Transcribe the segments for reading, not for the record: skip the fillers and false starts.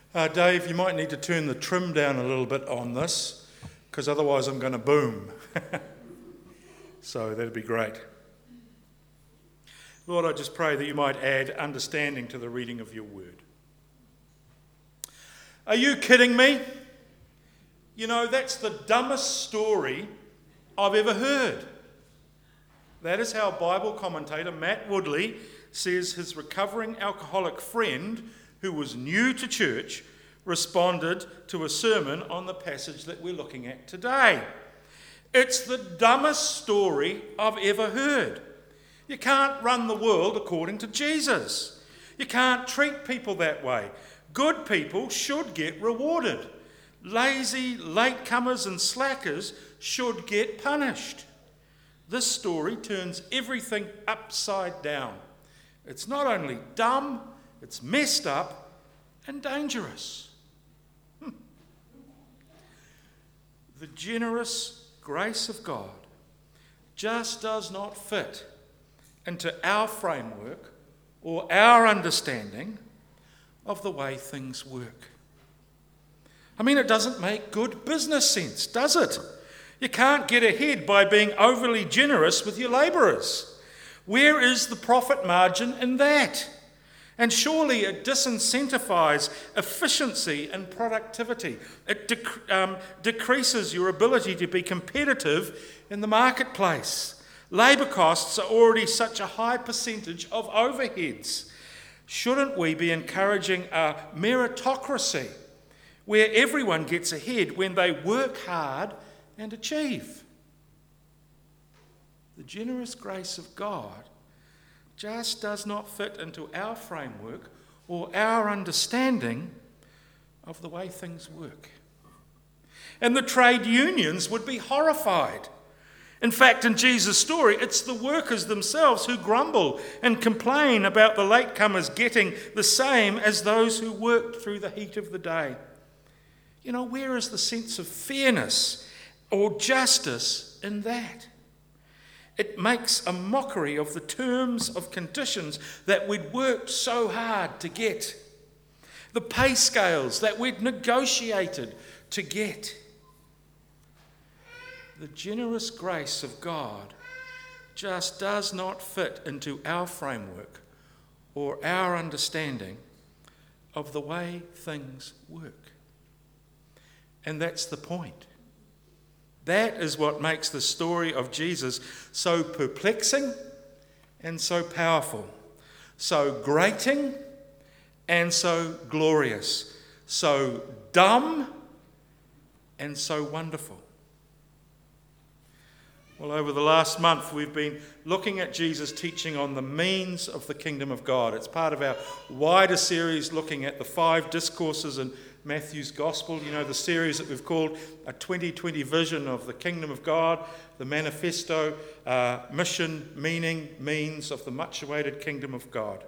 Dave, you might need to turn the trim down a little bit on this, because otherwise I'm going to boom. So that'd be great. Lord, I just pray that you might add understanding to the reading of your word. Are you kidding me? You know, that's the dumbest story I've ever heard. That is how Bible commentator Matt Woodley says his recovering alcoholic friend, who was new to church, responded to a sermon on the passage that we're looking at today. It's the dumbest story I've ever heard. You can't run the world according to Jesus. You can't treat people that way. Good people should get rewarded. Lazy, latecomers and slackers should get punished. This story turns everything upside down. It's not only dumb, it's messed up and dangerous. The generous grace of God just does not fit into our framework or our understanding of the way things work. I mean, it doesn't make good business sense, does it? You can't get ahead by being overly generous with your labourers. Where is the profit margin in that? And surely it disincentivises efficiency and productivity. It decreases your ability to be competitive in the marketplace. Labour costs are already such a high percentage of overheads. Shouldn't we be encouraging a meritocracy where everyone gets ahead when they work hard and achieve? The generous grace of God just does not fit into our framework or our understanding of the way things work. And the trade unions would be horrified. In fact, in Jesus' story, it's the workers themselves who grumble and complain about the latecomers getting the same as those who worked through the heat of the day. You know, where is the sense of fairness or justice in that? It makes a mockery of the terms of conditions that we'd worked so hard to get, the pay scales that we'd negotiated to get. The generous grace of God just does not fit into our framework or our understanding of the way things work. And that's the point. That is what makes the story of Jesus so perplexing and so powerful, so grating and so glorious, so dumb and so wonderful. Well, over the last month, we've been looking at Jesus' teaching on the means of the kingdom of God. It's part of our wider series looking at the 5 discourses in Matthew's Gospel, you know, the series that we've called a 2020 vision of the kingdom of God, the manifesto, mission, meaning, means of the much-awaited kingdom of God.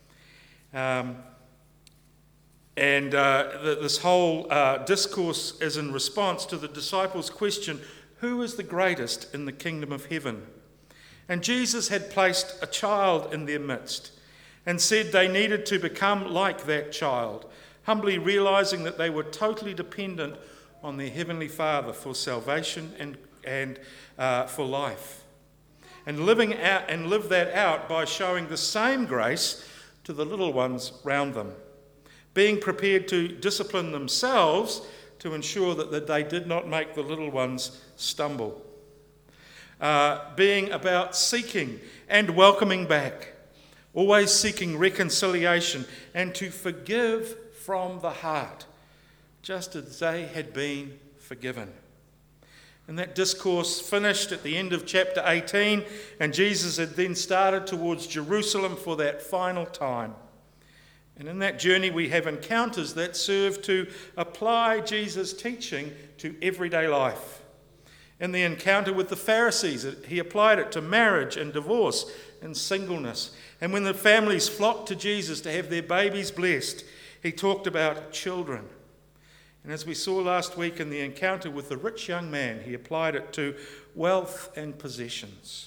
This whole discourse is in response to the disciples' question, who is the greatest in the kingdom of heaven? And Jesus had placed a child in their midst and said they needed to become like that child, humbly realising that they were totally dependent on their Heavenly Father for salvation and for life. And live that out by showing the same grace to the little ones round them, being prepared to discipline themselves to ensure that they did not make the little ones stumble. Being about seeking and welcoming back, always seeking reconciliation and to forgive from the heart, just as they had been forgiven. And that discourse finished at the end of chapter 18, and Jesus had then started towards Jerusalem for that final time. And in that journey we have encounters that serve to apply Jesus' teaching to everyday life. In the encounter with the Pharisees, he applied it to marriage and divorce and singleness. And when the families flocked to Jesus to have their babies blessed, he talked about children. And as we saw last week in the encounter with the rich young man, he applied it to wealth and possessions.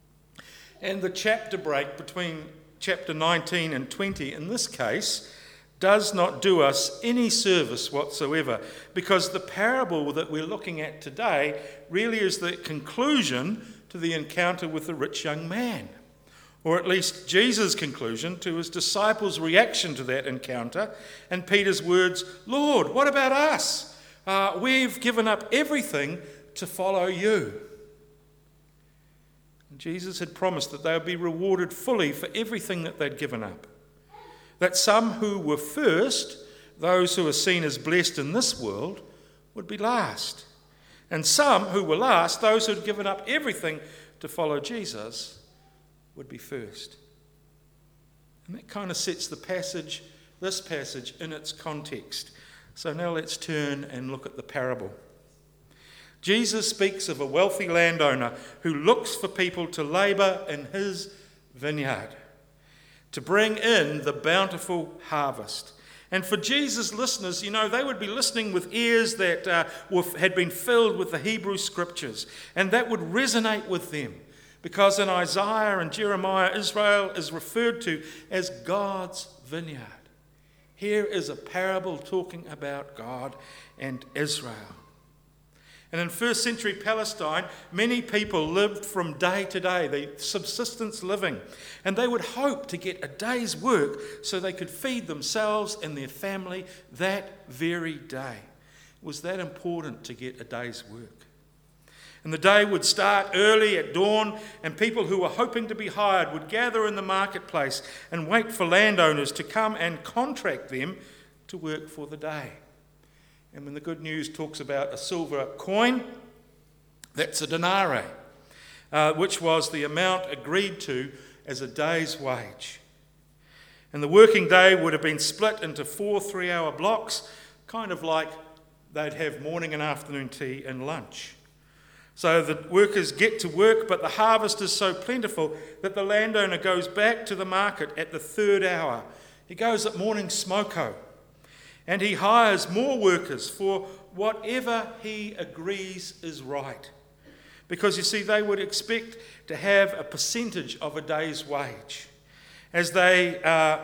And the chapter break between chapter 19 and 20, in this case, does not do us any service whatsoever, because the parable that we're looking at today really is the conclusion to the encounter with the rich young man, or at least Jesus' conclusion to his disciples' reaction to that encounter, and Peter's words, "Lord, what about us? We've given up everything to follow you." And Jesus had promised that they would be rewarded fully for everything that they'd given up. That some who were first, those who are seen as blessed in this world, would be last. And some who were last, those who had given up everything to follow Jesus, would be first. And that kind of sets this passage in its context. So now let's turn and look at the parable. Jesus speaks of a wealthy landowner who looks for people to labour in his vineyard, to bring in the bountiful harvest. And for Jesus' listeners, they would be listening with ears that had been filled with the Hebrew scriptures, and that would resonate with them, because in Isaiah and Jeremiah, Israel is referred to as God's vineyard. Here is a parable talking about God and Israel. And in first century Palestine, many people lived from day to day, the subsistence living, and they would hope to get a day's work so they could feed themselves and their family that very day. It was that important to get a day's work. And the day would start early at dawn, and people who were hoping to be hired would gather in the marketplace and wait for landowners to come and contract them to work for the day. And when the Good News talks about a silver coin, that's a denarii, which was the amount agreed to as a day's wage. And the working day would have been split into 4 3-hour blocks, kind of like they'd have morning and afternoon tea and lunch. So the workers get to work, but the harvest is so plentiful that the landowner goes back to the market at the 3rd hour. He goes at morning smoko. And he hires more workers for whatever he agrees is right. Because, you see, they would expect to have a percentage of a day's wage, as they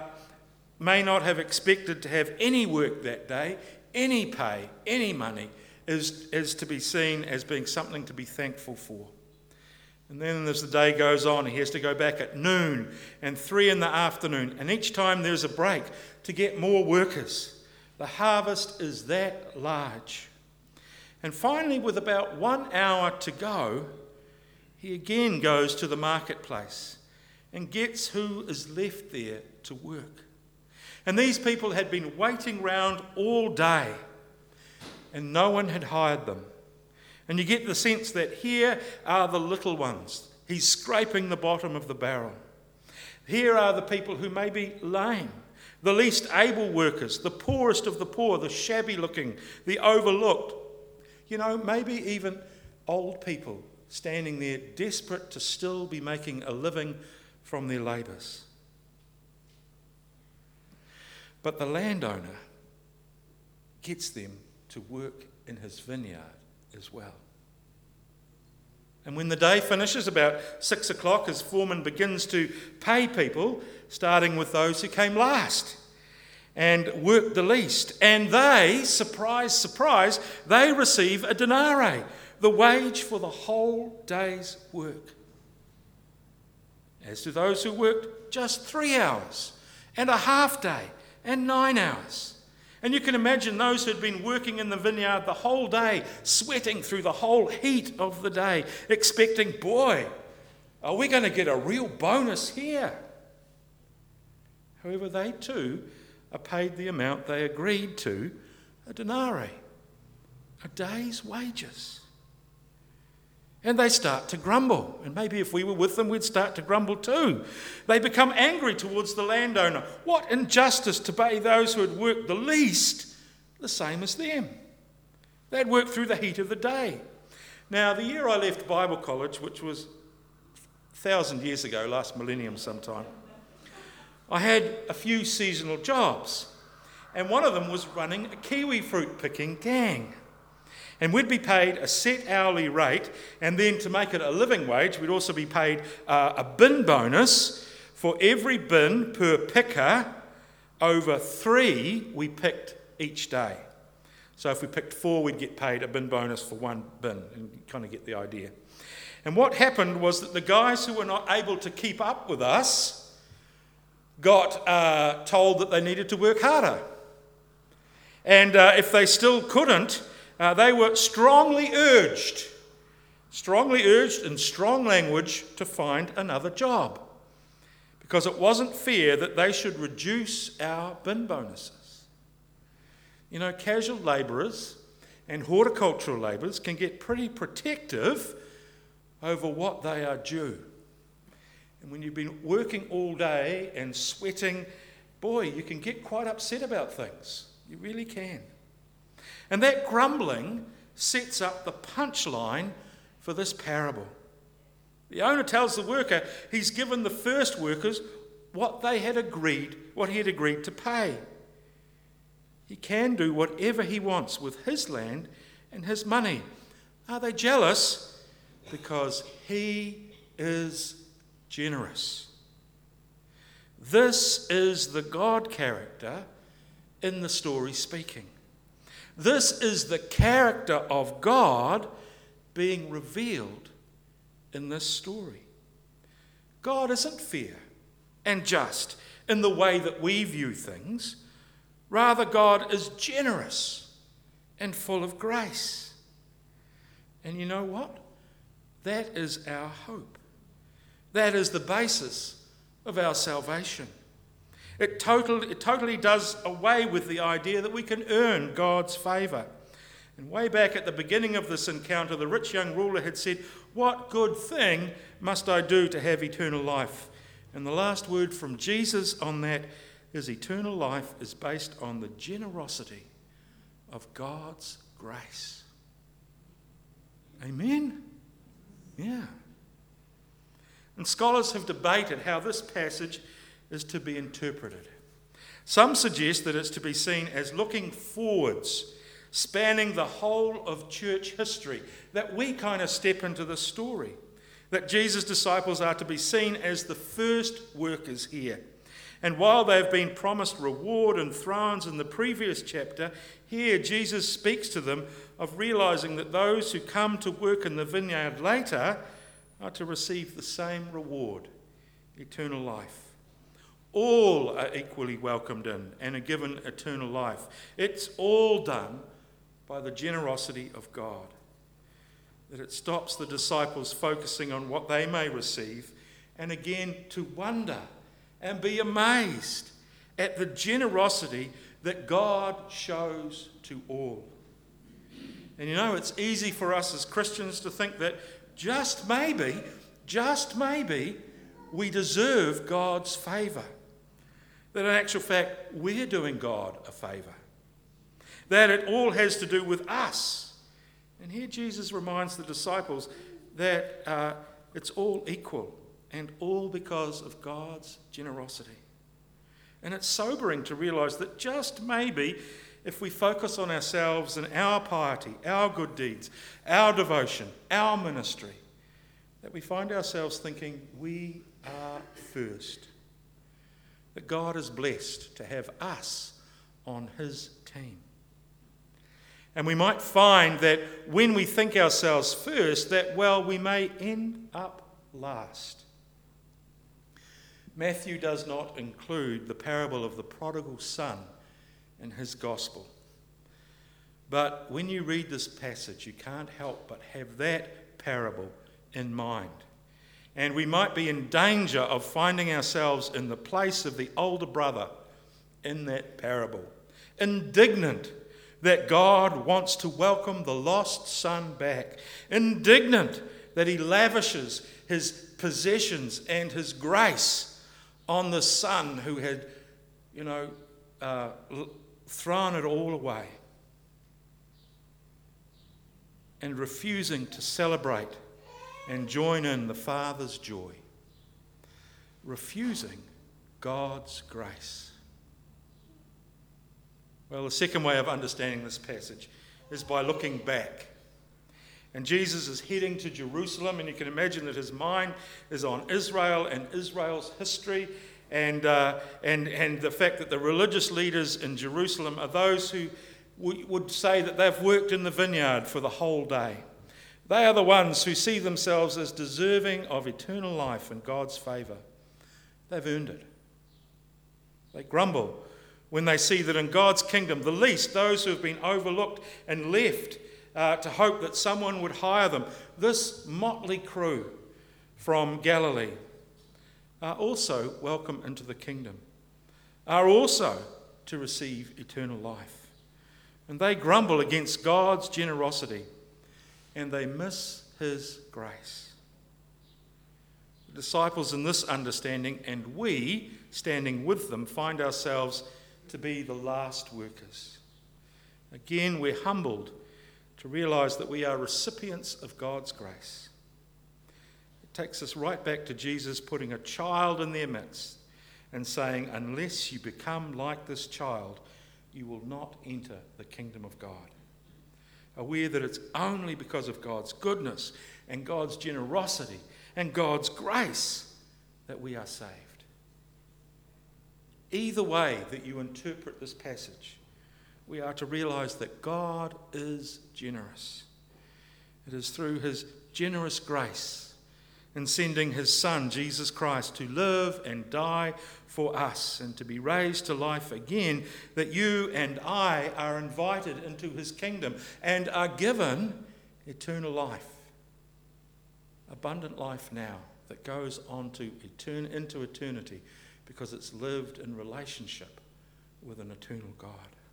may not have expected to have any work that day, any pay, any money, is to be seen as being something to be thankful for. And then as the day goes on, he has to go back at noon and 3 in the afternoon, and each time there's a break to get more workers. The harvest is that large. And finally, with about 1 hour to go, he again goes to the marketplace and gets who is left there to work. And these people had been waiting round all day, and no one had hired them. And you get the sense that here are the little ones. He's scraping the bottom of the barrel. Here are the people who may be lame, the least able workers, the poorest of the poor, the shabby looking, the overlooked. Maybe even old people standing there desperate to still be making a living from their labours. But the landowner gets them to work in his vineyard as well. And when the day finishes, about 6 o'clock, his foreman begins to pay people, starting with those who came last and worked the least. And they, surprise, surprise, they receive a denarii, the wage for the whole day's work. As to those who worked just 3 hours and a half day and 9 hours. And you can imagine those who'd been working in the vineyard the whole day, sweating through the whole heat of the day, expecting, boy, are we going to get a real bonus here? However, they too are paid the amount they agreed to, a denarii, a day's wages. And they start to grumble. And maybe if we were with them, we'd start to grumble too. They become angry towards the landowner. What injustice to pay those who had worked the least the same as them. They'd worked through the heat of the day. Now, the year I left Bible college, which was 1,000 years ago, last millennium sometime, I had a few seasonal jobs. And one of them was running a kiwi fruit picking gang. And we'd be paid a set hourly rate, and then to make it a living wage, we'd also be paid a bin bonus for every bin per picker Over 3 we picked each day. So if we picked 4, we'd get paid a bin bonus for 1 bin, and you kind of get the idea. And what happened was that the guys who were not able to keep up with us got told that they needed to work harder. And if they still couldn't, they were strongly urged in strong language to find another job, because it wasn't fair that they should reduce our bin bonuses. You know, casual labourers and horticultural labourers can get pretty protective over what they are due. And when you've been working all day and sweating, boy, you can get quite upset about things. You really can. And that grumbling sets up the punchline for this parable. The owner tells the worker he's given the first workers what he had agreed to pay. He can do whatever he wants with his land and his money. Are they jealous? Because he is generous. This is the God character in the story speaking. This is the character of God being revealed in this story. God isn't fair and just in the way that we view things. Rather, God is generous and full of grace. And you know what? That is our hope. That is the basis of our salvation. It totally does away with the idea that we can earn God's favour. And way back at the beginning of this encounter, the rich young ruler had said, "What good thing must I do to have eternal life?" And the last word from Jesus on that is eternal life is based on the generosity of God's grace. Amen? Yeah. And scholars have debated how this passage is to be interpreted. Some suggest that it's to be seen as looking forwards, spanning the whole of church history, that we kind of step into the story, that Jesus' disciples are to be seen as the first workers here. And while they've been promised reward and thrones in the previous chapter, here Jesus speaks to them of realizing that those who come to work in the vineyard later are to receive the same reward, eternal life. All are equally welcomed in and are given eternal life. It's all done by the generosity of God. That it stops the disciples focusing on what they may receive, and again to wonder and be amazed at the generosity that God shows to all. And you know, it's easy for us as Christians to think that just maybe, we deserve God's favour. That in actual fact, we're doing God a favour. That it all has to do with us. And here Jesus reminds the disciples that it's all equal and all because of God's generosity. And it's sobering to realise that just maybe if we focus on ourselves and our piety, our good deeds, our devotion, our ministry, that we find ourselves thinking we are first. That God is blessed to have us on his team. And we might find that when we think ourselves first, that, well, we may end up last. Matthew does not include the parable of the prodigal son in his gospel. But when you read this passage, you can't help but have that parable in mind. And we might be in danger of finding ourselves in the place of the older brother in that parable, indignant that God wants to welcome the lost son back, indignant that he lavishes his possessions and his grace on the son who had, thrown it all away, and refusing to celebrate and join in the Father's joy, refusing God's grace. Well, the second way of understanding this passage is by looking back. And Jesus is heading to Jerusalem, and you can imagine that his mind is on Israel and Israel's history and the fact that the religious leaders in Jerusalem are those who would say that they've worked in the vineyard for the whole day. They are the ones who see themselves as deserving of eternal life and God's favour. They've earned it. They grumble when they see that in God's kingdom, the least, those who have been overlooked and left to hope that someone would hire them, this motley crew from Galilee are also welcome into the kingdom, are also to receive eternal life. And they grumble against God's generosity, and they miss his grace. The disciples in this understanding, and we standing with them, find ourselves to be the last workers. Again, we're humbled to realise that we are recipients of God's grace. It takes us right back to Jesus putting a child in their midst and saying, unless you become like this child, you will not enter the kingdom of God. Aware that it's only because of God's goodness and God's generosity and God's grace that we are saved. Either way that you interpret this passage, we are to realise that God is generous. It is through his generous grace in sending his Son, Jesus Christ, to live and die for us and to be raised to life again, that you and I are invited into his kingdom and are given eternal life. Abundant life now that goes on to into eternity because it's lived in relationship with an eternal God.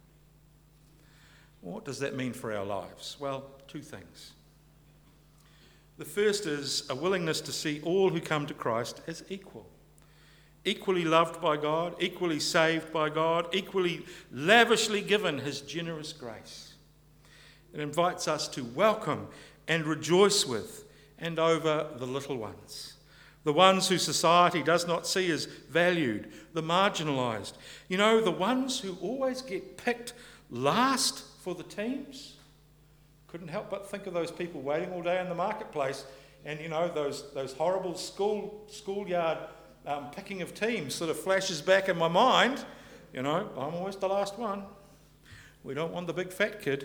What does that mean for our lives? Well, two things. The first is a willingness to see all who come to Christ as equal. Equally loved by God, equally saved by God, equally lavishly given his generous grace. It invites us to welcome and rejoice with and over the little ones, the ones who society does not see as valued, the marginalised. You know, the ones who always get picked last for the teams. Couldn't help but think of those people waiting all day in the marketplace, and you know, those horrible schoolyard picking of teams sort of flashes back in my mind. You know, I'm always the last one. We don't want the big fat kid.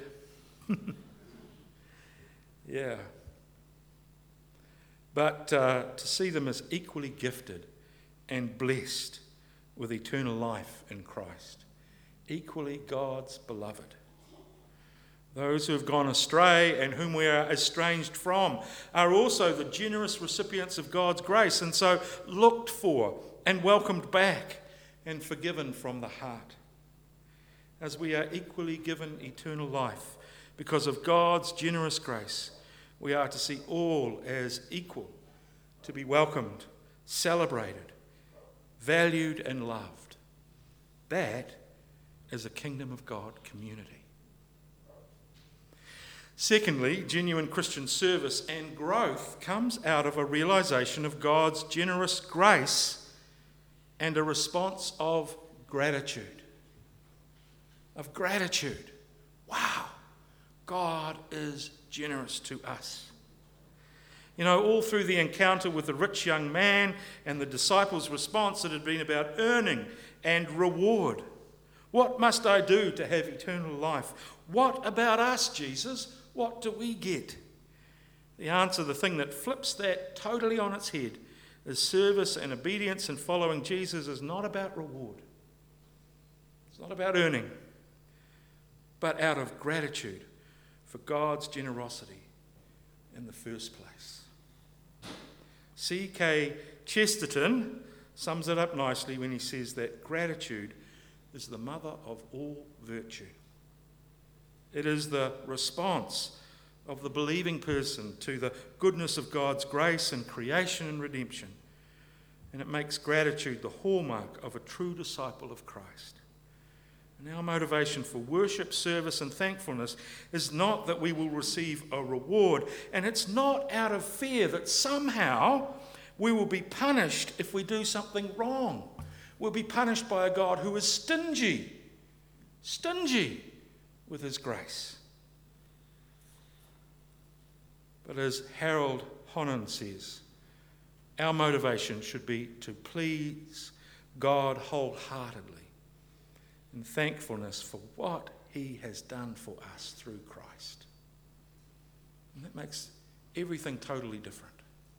Yeah. But to see them as equally gifted and blessed with eternal life in Christ, equally God's beloved. Those who have gone astray and whom we are estranged from are also the generous recipients of God's grace, and so looked for and welcomed back and forgiven from the heart. As we are equally given eternal life because of God's generous grace, we are to see all as equal, to be welcomed, celebrated, valued and loved. That is a kingdom of God community. Secondly, genuine Christian service and growth comes out of a realisation of God's generous grace and a response of gratitude. Of gratitude. Wow, God is generous to us. You know, all through the encounter with the rich young man and the disciples' response, it had been about earning and reward. What must I do to have eternal life? What about us, Jesus? What do we get? The answer, the thing that flips that totally on its head, is service and obedience and following Jesus is not about reward. It's not about earning, but out of gratitude for God's generosity in the first place. C.K. Chesterton sums it up nicely when he says that gratitude is the mother of all virtue. It is the response of the believing person to the goodness of God's grace and creation and redemption. And it makes gratitude the hallmark of a true disciple of Christ. And our motivation for worship, service, and thankfulness is not that we will receive a reward, and it's not out of fear that somehow we will be punished if we do something wrong. We'll be punished by a God who is stingy with his grace. But as Harold Honan says, our motivation should be to please, God wholeheartedly in thankfulness for what he has done for us through Christ. And that makes everything totally different.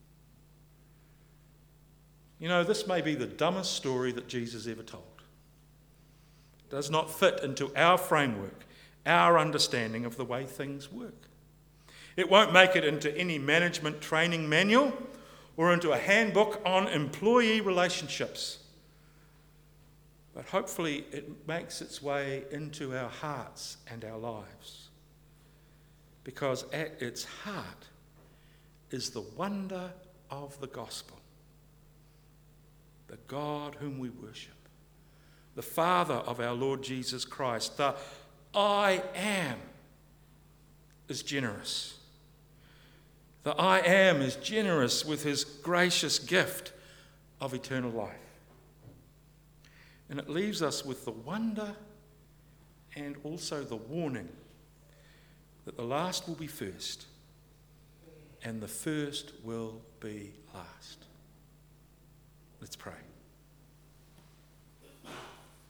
You know, this may be the dumbest story that Jesus ever told. It does not fit into our framework, our understanding of the way things work. It won't make it into any management training manual or into a handbook on employee relationships. But hopefully it makes its way into our hearts and our lives. Because at its heart is the wonder of the gospel. The God whom we worship. The Father of our Lord Jesus Christ. The I am is generous. The I am is generous with his gracious gift of eternal life. And it leaves us with the wonder and also the warning that the last will be first and the first will be last. Let's pray.